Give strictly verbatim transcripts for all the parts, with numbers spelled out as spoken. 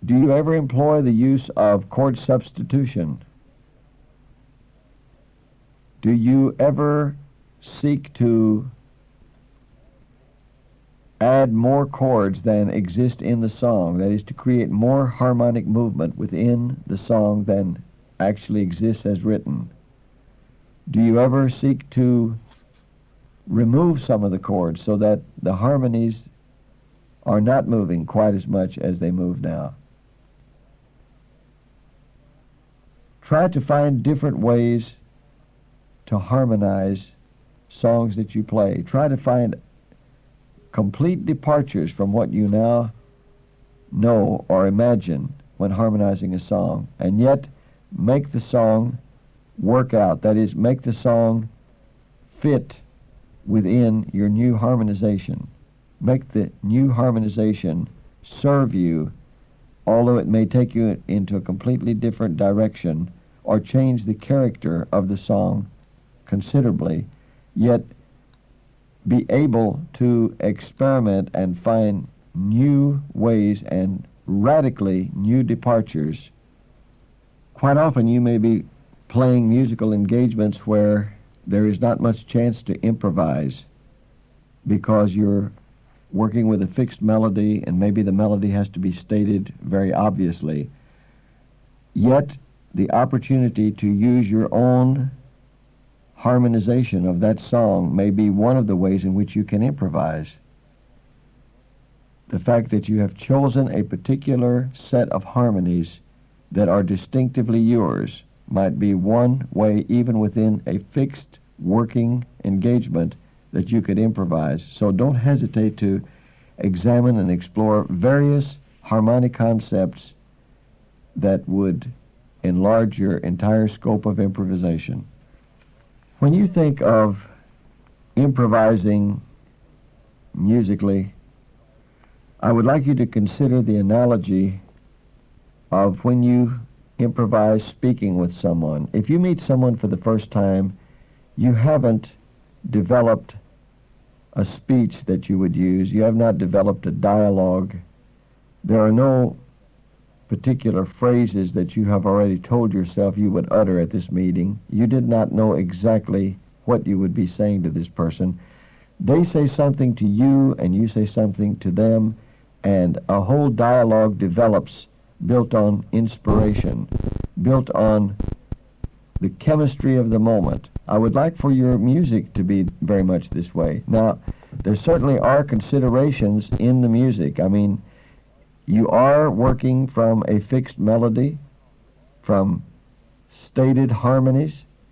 Do you ever employ the use of chord substitution? Do you ever seek to add more chords than exist in the song? That is, to create more harmonic movement within the song than actually exists as written. Do you ever seek to remove some of the chords so that the harmonies are not moving quite as much as they move now? Try to find different ways to harmonize songs that you play. Try to find complete departures from what you now know or imagine when harmonizing a song, and yet make the song work out. That is, make the song fit within your new harmonization. Make the new harmonization serve you, although it may take you into a completely different direction or change the character of the song considerably, yet be able to experiment and find new ways and radically new departures. Quite often you may be playing musical engagements where there is not much chance to improvise because you're working with a fixed melody and maybe the melody has to be stated very obviously. Yet the opportunity to use your own harmonization of that song may be one of the ways in which you can improvise. The fact that you have chosen a particular set of harmonies that are distinctively yours might be one way, even within a fixed working engagement, that you could improvise. So don't hesitate to examine and explore various harmonic concepts that would enlarge your entire scope of improvisation. When you think of improvising musically, I would like you to consider the analogy of when you improvise speaking with someone. If you meet someone for the first time, you haven't developed a speech that you would use. You have not developed a dialogue. There are no particular phrases that you have already told yourself you would utter at this meeting. You did not know exactly what you would be saying to this person. They say something to you and you say something to them, and a whole dialogue develops built on inspiration, built on the chemistry of the moment. I would like for your music to be very much this way. Now, there certainly are considerations in the music. I mean, you are working from a fixed melody, from stated harmonies,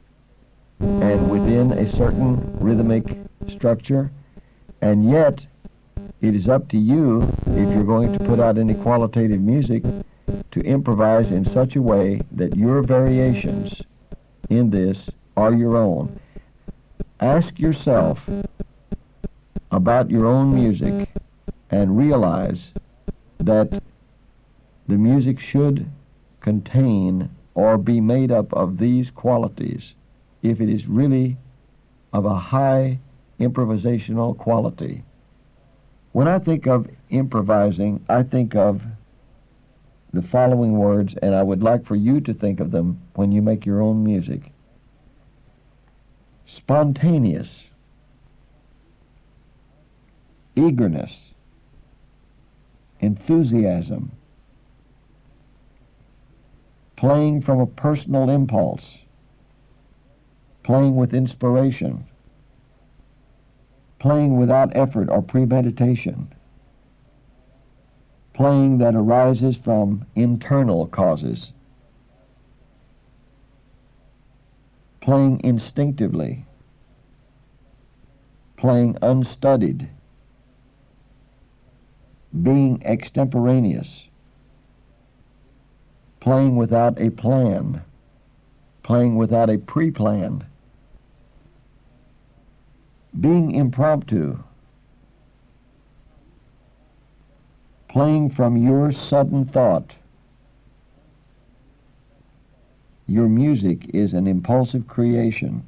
and within a certain rhythmic structure, and yet it is up to you, if you're going to put out any qualitative music, to improvise in such a way that your variations in this are your own. Ask yourself about your own music and realize that the music should contain or be made up of these qualities if it is really of a high improvisational quality. When I think of improvising, I think of the following words, and I would like for you to think of them when you make your own music. Spontaneous, eagerness, enthusiasm, playing from a personal impulse, playing with inspiration, playing without effort or premeditation, playing that arises from internal causes, playing instinctively, playing unstudied, being extemporaneous, playing without a plan, playing without a pre-plan, being impromptu, playing from your sudden thought. Your music is an impulsive creation.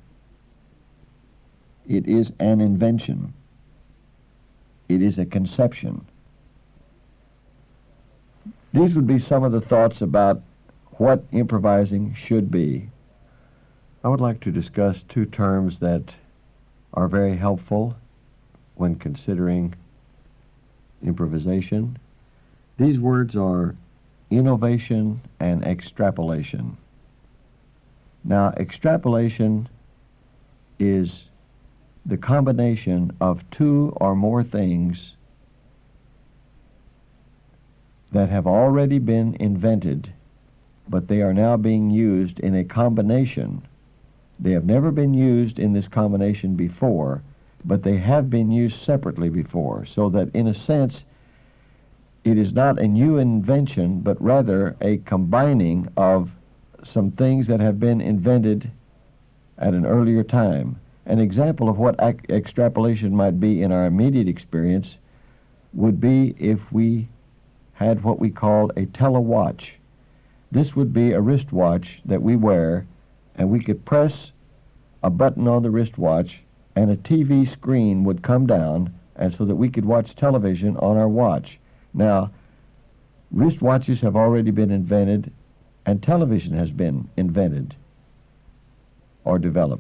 It is an invention. It is a conception. These would be some of the thoughts about what improvising should be. I would like to discuss two terms that are very helpful when considering improvisation. These words are innovation and extrapolation. Now, extrapolation is the combination of two or more things that have already been invented, but they are now being used in a combination. They have never been used in this combination before, but they have been used separately before, so that in a sense it is not a new invention, but rather a combining of some things that have been invented at an earlier time. An example of what ac- extrapolation might be in our immediate experience would be if we had what we called a telewatch. This would be a wristwatch that we wear, and we could press a button on the wristwatch and a T V screen would come down, and so that we could watch television on our watch. Now, wristwatches have already been invented, and television has been invented or developed.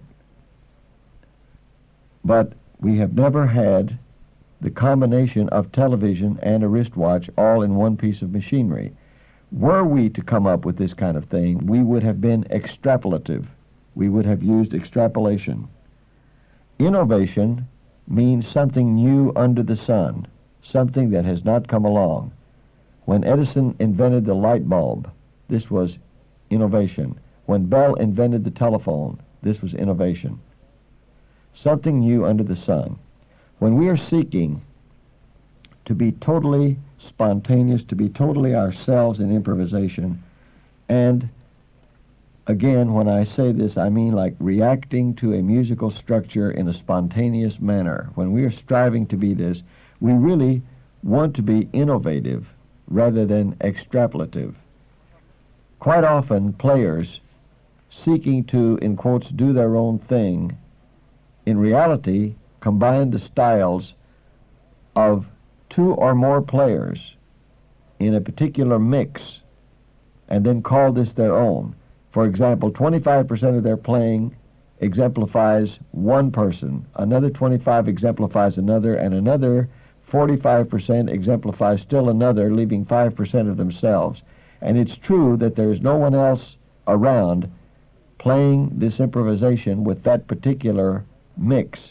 But we have never had the combination of television and a wristwatch all in one piece of machinery. Were we to come up with this kind of thing, we would have been extrapolative. We would have used extrapolation. Innovation means something new under the sun, something that has not come along. When Edison invented the light bulb, this was innovation. When Bell invented the telephone, this was innovation. Something new under the sun. When we are seeking to be totally spontaneous, to be totally ourselves in improvisation, and again, when I say this, I mean like reacting to a musical structure in a spontaneous manner. When we are striving to be this, we really want to be innovative rather than extrapolative. Quite often, players seeking to, in quotes, do their own thing, in reality, combine the styles of two or more players in a particular mix and then call this their own. For example, twenty-five percent of their playing exemplifies one person, another twenty-five exemplifies another, and another forty-five percent exemplifies still another, leaving five percent of themselves. And it's true that there is no one else around playing this improvisation with that particular mix.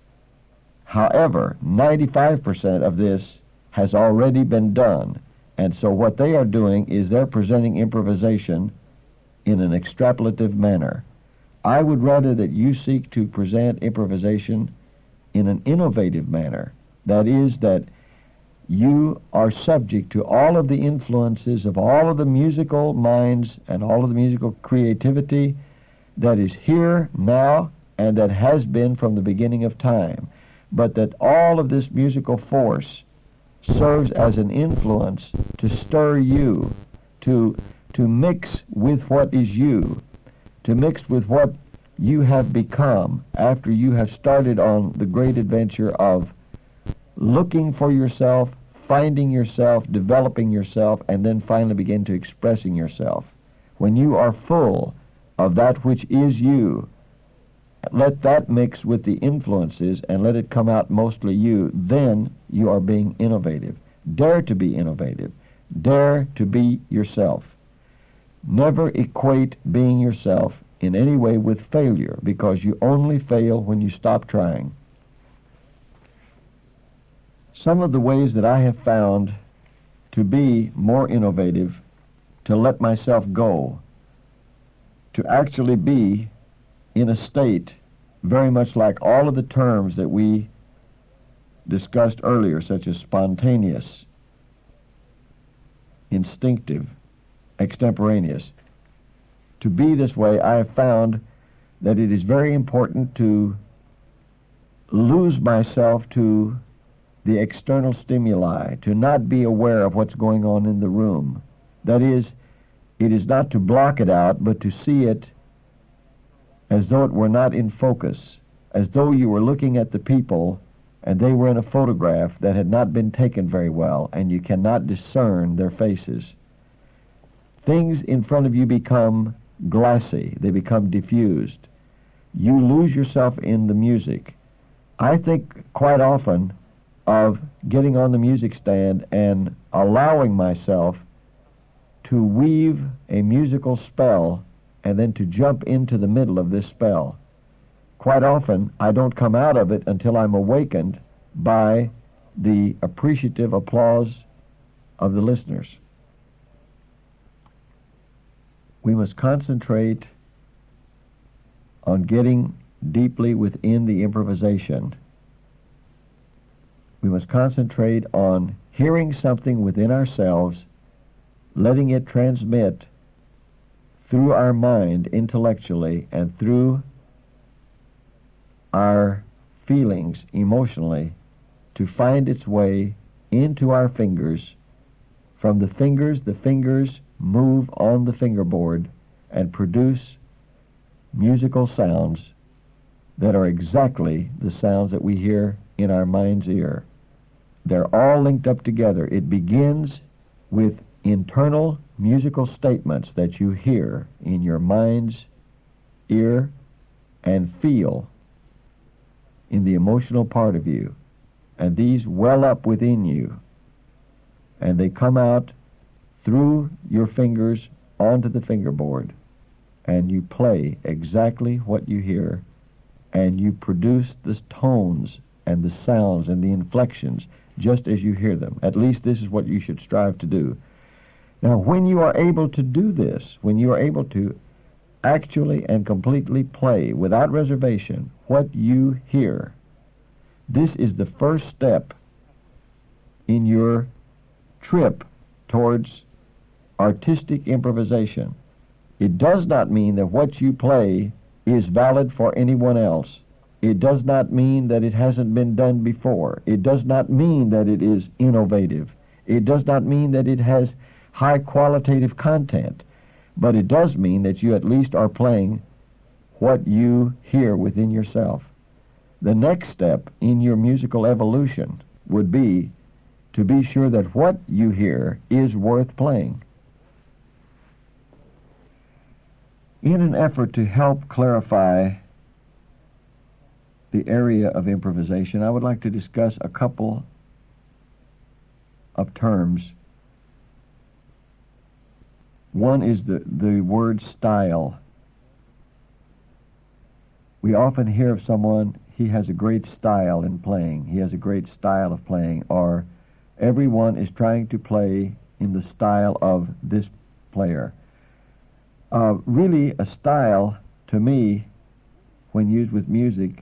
However, ninety-five percent of this has already been done, and so what they are doing is they're presenting improvisation in an extrapolative manner. I would rather that you seek to present improvisation in an innovative manner. That is, that you are subject to all of the influences of all of the musical minds and all of the musical creativity that is here now and that has been from the beginning of time, but that all of this musical force serves as an influence to stir you, to to mix with what is you, to mix with what you have become after you have started on the great adventure of looking for yourself, finding yourself, developing yourself, and then finally begin to expressing yourself. When you are full of that which is you, let that mix with the influences and let it come out mostly you, then you are being innovative. Dare to be innovative. Dare to be yourself. Never equate being yourself in any way with failure, because you only fail when you stop trying. Some of the ways that I have found to be more innovative, to let myself go, to actually be in a state very much like all of the terms that we discussed earlier, such as spontaneous, instinctive, extemporaneous. To be this way, I have found that it is very important to lose myself to the external stimuli, to not be aware of what's going on in the room. That is, it is not to block it out, but to see it as though it were not in focus, as though you were looking at the people and they were in a photograph that had not been taken very well, and you cannot discern their faces. things in front of you become glassy. They become diffused. You lose yourself in the music. I think quite often of getting on the music stand and allowing myself to weave a musical spell and then to jump into the middle of this spell. Quite often, I don't come out of it until I'm awakened by the appreciative applause of the listeners. We must concentrate on getting deeply within the improvisation. We must concentrate on hearing something within ourselves, letting it transmit through our mind intellectually and through our feelings emotionally to find its way into our fingers. From the fingers, the fingers move on the fingerboard and produce musical sounds that are exactly the sounds that we hear in our mind's ear. They're all linked up together. It begins with internal musical statements that you hear in your mind's ear and feel in the emotional part of you. And these well up within you. And they come out through your fingers onto the fingerboard. And you play exactly what you hear. And you produce the tones and the sounds and the inflections just as you hear them. At least this is what you should strive to do. Now, when you are able to do this, when you are able to actually and completely play without reservation what you hear, this is the first step in your trip towards artistic improvisation. It does not mean that what you play is valid for anyone else. It does not mean that it hasn't been done before. It does not mean that it is innovative. It does not mean that it has high qualitative content. But it does mean that you at least are playing what you hear within yourself. The next step in your musical evolution would be to be sure that what you hear is worth playing. In an effort to help clarify the area of improvisation, I would like to discuss a couple of terms. One is the, the word style. We often hear of someone, he has a great style in playing, he has a great style of playing, or everyone is trying to play in the style of this player. Uh, really, a style, to me, when used with music,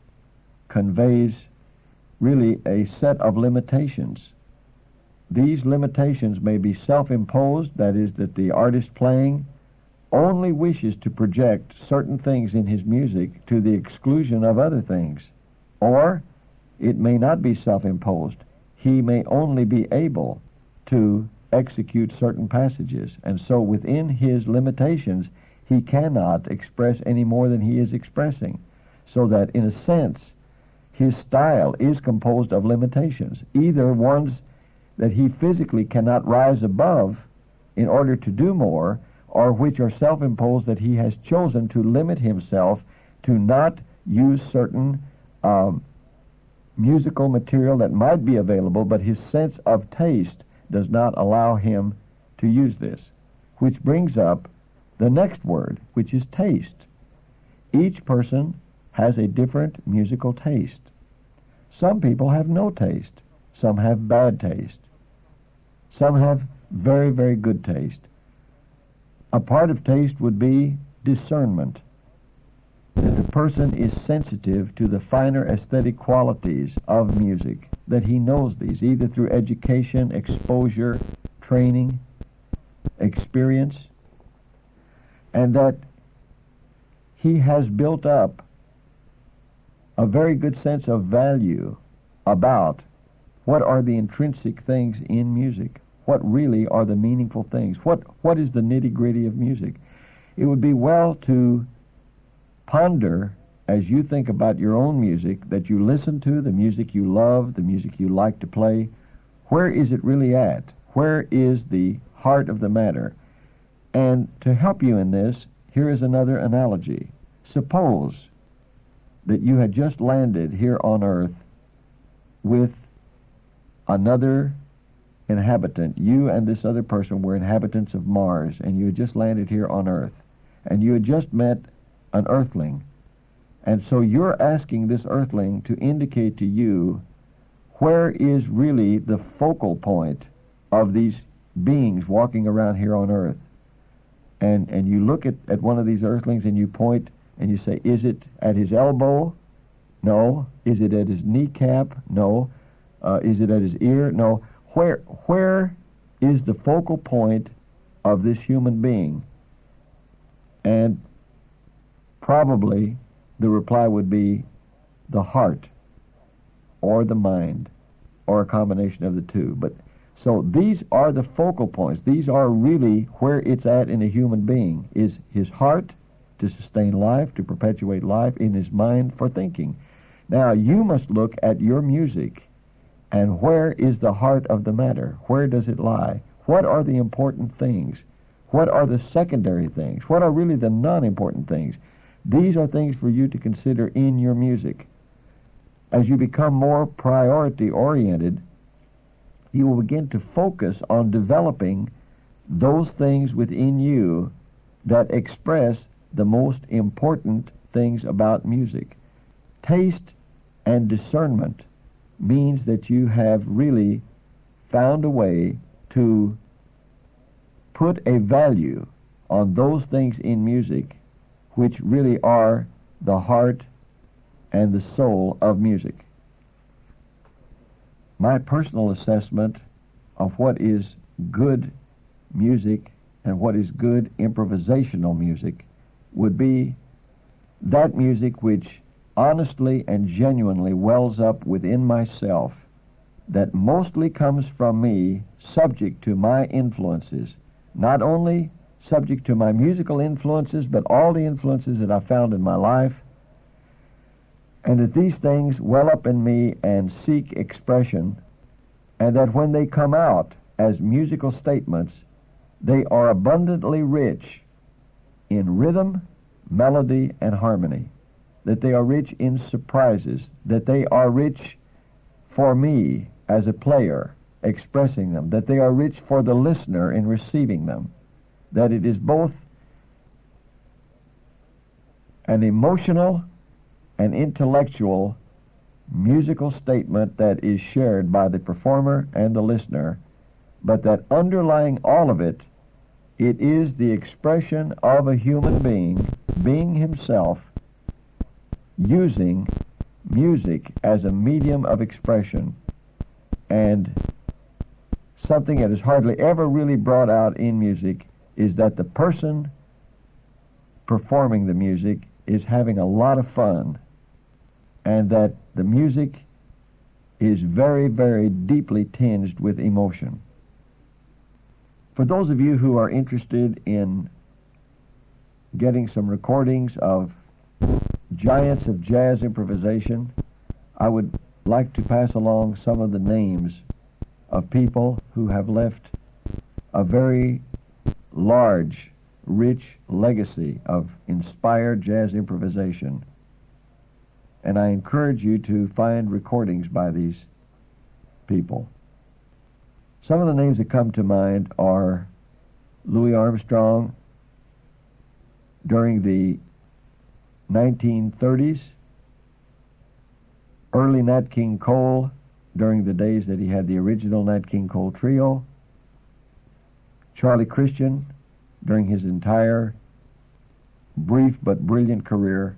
conveys really a set of limitations. These limitations may be self-imposed, that is, that the artist playing only wishes to project certain things in his music to the exclusion of other things. Or it may not be self-imposed. He may only be able to execute certain passages, and so within his limitations he cannot express any more than he is expressing, so that in a sense his style is composed of limitations, either ones that he physically cannot rise above in order to do more, or which are self-imposed that he has chosen to limit himself to not use certain um, musical material that might be available, but his sense of taste does not allow him to use this. Which brings up the next word, which is taste. Each person has a different musical taste. Some people have no taste. Some have bad taste. Some have very, very good taste. A part of taste would be discernment, that the person is sensitive to the finer aesthetic qualities of music, that he knows these either through education, exposure, training, experience, and that he has built up a very good sense of value about what are the intrinsic things in music, what really are the meaningful things, what, what is the nitty-gritty of music. It would be well to ponder as you think about your own music that you listen to, the music you love, the music you like to play. Where is it really at? Where is the heart of the matter? And to help you in this, here is another analogy. Suppose that you had just landed here on earth with another inhabitant. You and this other person were inhabitants of Mars, and you had just landed here on earth, and you had just met an earthling. And so you're asking this earthling to indicate to you where is really the focal point of these beings walking around here on earth. And and you look at, at one of these earthlings and you point and you say, is it at his elbow? No. Is it at his kneecap? No. Uh, is it at his ear? No. Where where is the focal point of this human being? And probably the reply would be the heart or the mind or a combination of the two. But so these are the focal points. These are really where it's at in a human being, is his heart to sustain life, to perpetuate life, in his mind for thinking. Now, you must look at your music, and where is the heart of the matter? Where does it lie? What are the important things? What are the secondary things? What are really the non-important things? These are things for you to consider in your music. As you become more priority-oriented, you will begin to focus on developing those things within you that express the most important things about music. Taste and discernment means that you have really found a way to put a value on those things in music which really are the heart and the soul of music. My personal assessment of what is good music and what is good improvisational music would be that music which honestly and genuinely wells up within myself, that mostly comes from me, subject to my influences, not only subject to my musical influences, but all the influences that I found in my life, and that these things well up in me and seek expression, and that when they come out as musical statements, they are abundantly rich in rhythm, melody, and harmony, that they are rich in surprises, that they are rich for me as a player expressing them, that they are rich for the listener in receiving them, that it is both an emotional and intellectual musical statement that is shared by the performer and the listener, but that underlying all of it, it is the expression of a human being, being himself, using music as a medium of expression, and something that is hardly ever really brought out in music is that the person performing the music is having a lot of fun, and that the music is very, very deeply tinged with emotion. For those of you who are interested in getting some recordings of giants of jazz improvisation, I would like to pass along some of the names of people who have left a very large, rich legacy of inspired jazz improvisation. And I encourage you to find recordings by these people. Some of the names that come to mind are Louis Armstrong during the nineteen thirties, early Nat King Cole during the days that he had the original Nat King Cole Trio, Charlie Christian during his entire brief but brilliant career,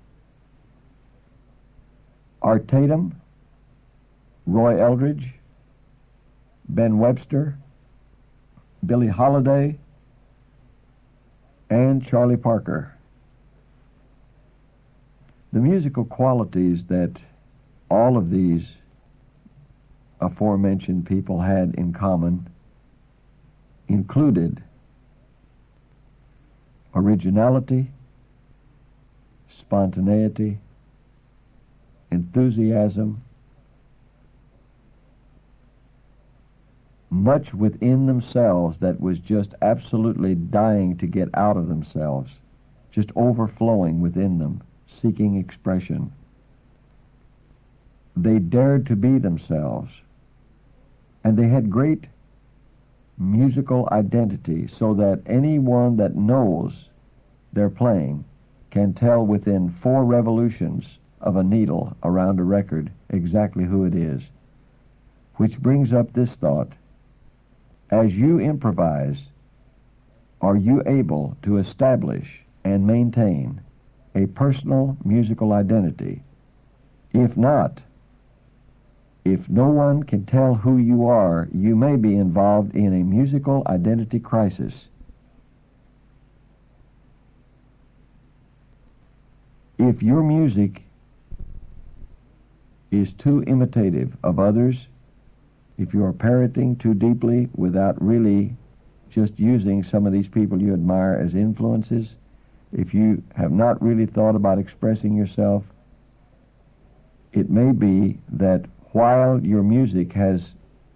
Art Tatum, Roy Eldridge, Ben Webster, Billie Holiday, and Charlie Parker. The musical qualities that all of these aforementioned people had in common included originality, spontaneity, enthusiasm, much within themselves that was just absolutely dying to get out of themselves, just overflowing within them, seeking expression. They dared to be themselves, and they had great musical identity, so that anyone that knows they're playing can tell within four revolutions of a needle around a record exactly who it is. Which brings up this thought: as you improvise, are you able to establish and maintain a personal musical identity? If not, if no one can tell who you are, you may be involved in a musical identity crisis. If your music is too imitative of others, if you are parroting too deeply without really just using some of these people you admire as influences, if you have not really thought about expressing yourself, it may be that while your music has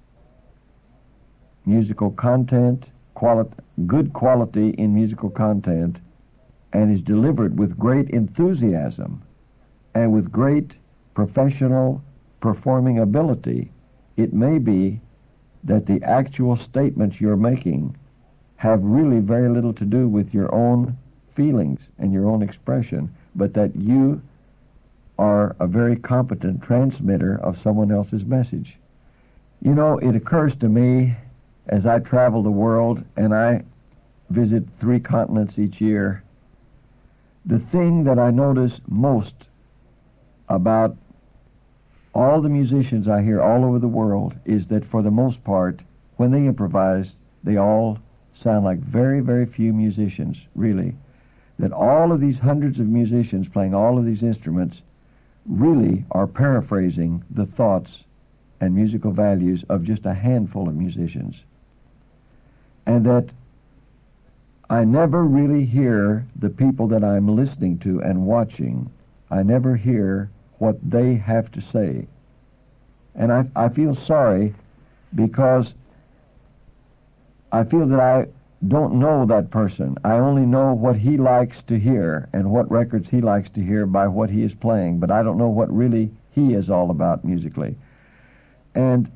musical content, quali- good quality in musical content, and is delivered with great enthusiasm and with great professional performing ability, it may be that the actual statements you're making have really very little to do with your own feelings and your own expression, but that you are a very competent transmitter of someone else's message. You know, it occurs to me as I travel the world, and I visit three continents each year, the thing that I notice most about all the musicians I hear all over the world is that for the most part, when they improvise, they all sound like very, very few musicians, really. That all of these hundreds of musicians playing all of these instruments really are paraphrasing the thoughts and musical values of just a handful of musicians. And that I never really hear the people that I'm listening to and watching, I never hear what they have to say. And I, I feel sorry because I feel that I don't know that person. I only know what he likes to hear and what records he likes to hear by what he is playing, but I don't know what really he is all about musically. And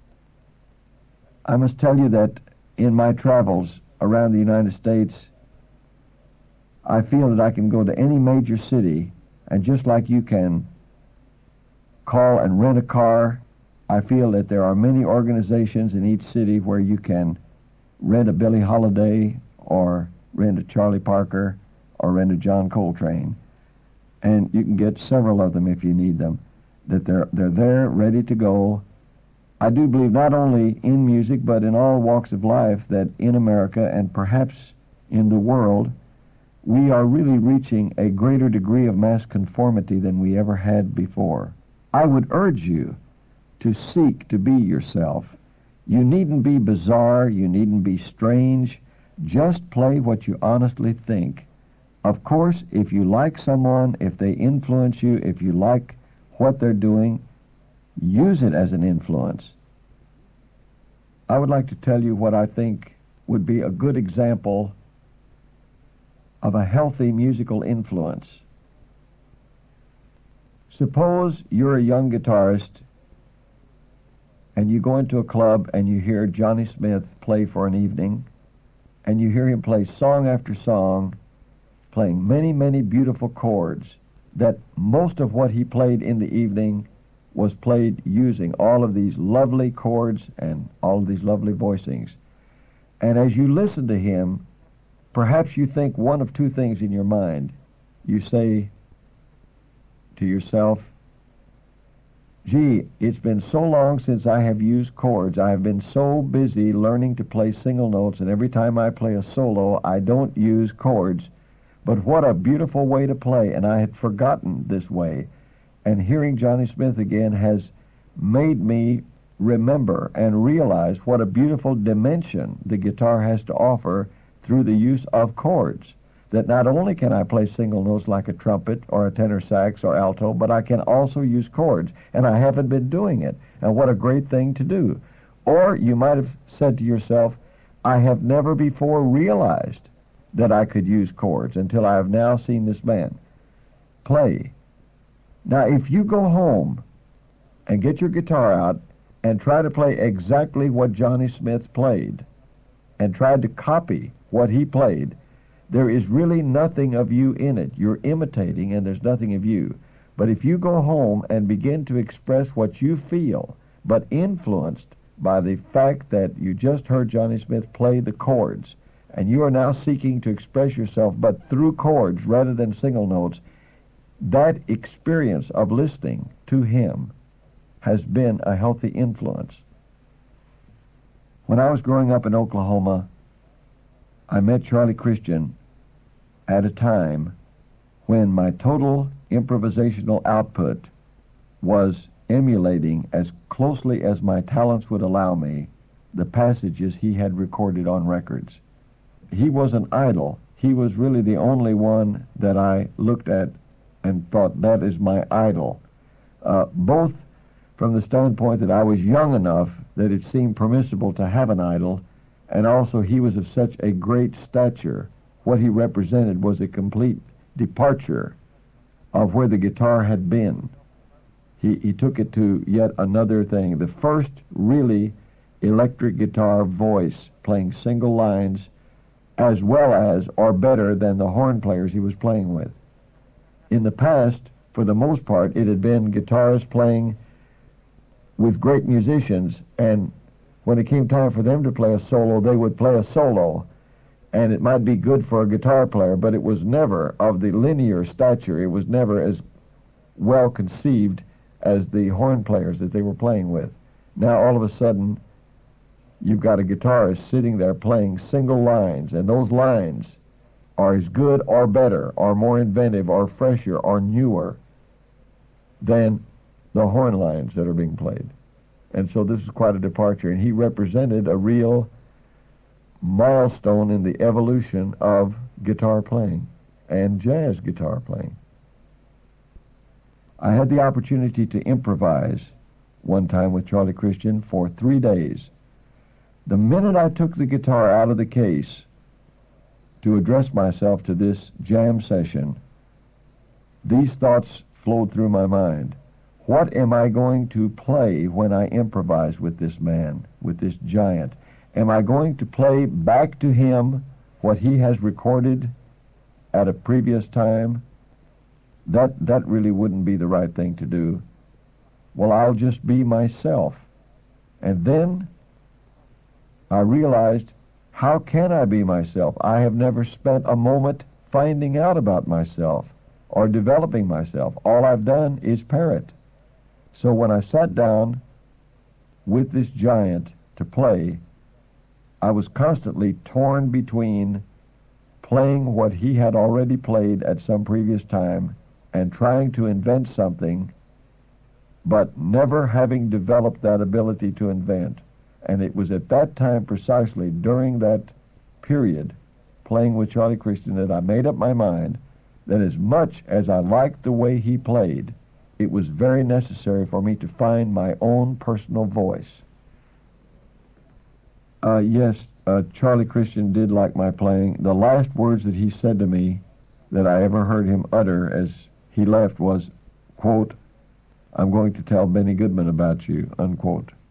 I must tell you that in my travels around the United States, I feel that I can go to any major city, and just like you can call and rent a car, I feel that there are many organizations in each city where you can rent a Billie Holiday or rent a Charlie Parker or rent a John Coltrane. And you can get several of them if you need them, that they're, they're there ready to go. I do believe not only in music but in all walks of life that in America and perhaps in the world, we are really reaching a greater degree of mass conformity than we ever had before. I would urge you to seek to be yourself. You needn't be bizarre, you needn't be strange. Just play what you honestly think. Of course, if you like someone, if they influence you, if you like what they're doing, use it as an influence. I would like to tell you what I think would be a good example of a healthy musical influence. Suppose you're a young guitarist and you go into a club and you hear Johnny Smith play for an evening, and you hear him play song after song, playing many, many beautiful chords, that most of what he played in the evening was played using all of these lovely chords and all of these lovely voicings. And as you listen to him, perhaps you think one of two things in your mind. You say to yourself, gee, it's been so long since I have used chords. I have been so busy learning to play single notes, and every time I play a solo, I don't use chords. But what a beautiful way to play, and I had forgotten this way. And hearing Johnny Smith again has made me remember and realize what a beautiful dimension the guitar has to offer through the use of chords. That not only can I play single notes like a trumpet or a tenor sax or alto, but I can also use chords, and I haven't been doing it. And what a great thing to do. Or you might have said to yourself, I have never before realized that I could use chords until I have now seen this man play. Now, if you go home and get your guitar out and try to play exactly what Johnny Smith played and try to copy what he played, there is really nothing of you in it. You're imitating and there's nothing of you. But if you go home and begin to express what you feel, but influenced by the fact that you just heard Johnny Smith play the chords, and you are now seeking to express yourself but through chords rather than single notes, that experience of listening to him has been a healthy influence. When I was growing up in Oklahoma, I met Charlie Christian at a time when my total improvisational output was emulating as closely as my talents would allow me the passages he had recorded on records. He was an idol. He was really the only one that I looked at and thought, that is my idol. Uh, both from the standpoint that I was young enough that it seemed permissible to have an idol, and also he was of such a great stature. What he represented was a complete departure of where the guitar had been. He, he took it to yet another thing. The first really electric guitar voice playing single lines as well as or better than the horn players he was playing with. In the past, for the most part, it had been guitarists playing with great musicians, and when it came time for them to play a solo, they would play a solo, and it might be good for a guitar player, but it was never of the linear stature. It was never as well conceived as the horn players that they were playing with. Now, all of a sudden, you've got a guitarist sitting there playing single lines, and those lines are as good or better or more inventive or fresher or newer than the horn lines that are being played. And so this is quite a departure, and he represented a real milestone in the evolution of guitar playing and jazz guitar playing. I had the opportunity to improvise one time with Charlie Christian for three days. The minute I took the guitar out of the case to address myself to this jam session, these thoughts flowed through my mind. What am I going to play when I improvise with this man, with this giant? Am I going to play back to him what he has recorded at a previous time? That, that really wouldn't be the right thing to do. Well, I'll just be myself. And then I realized, how can I be myself? I have never spent a moment finding out about myself or developing myself. All I've done is parrot. So when I sat down with this giant to play, I was constantly torn between playing what he had already played at some previous time and trying to invent something, but never having developed that ability to invent. And it was at that time, precisely during that period, playing with Charlie Christian, that I made up my mind that as much as I liked the way he played, it was very necessary for me to find my own personal voice. Uh, yes, uh, Charlie Christian did like my playing. The last words that he said to me that I ever heard him utter as he left was, quote, "I'm going to tell Benny Goodman about you," unquote.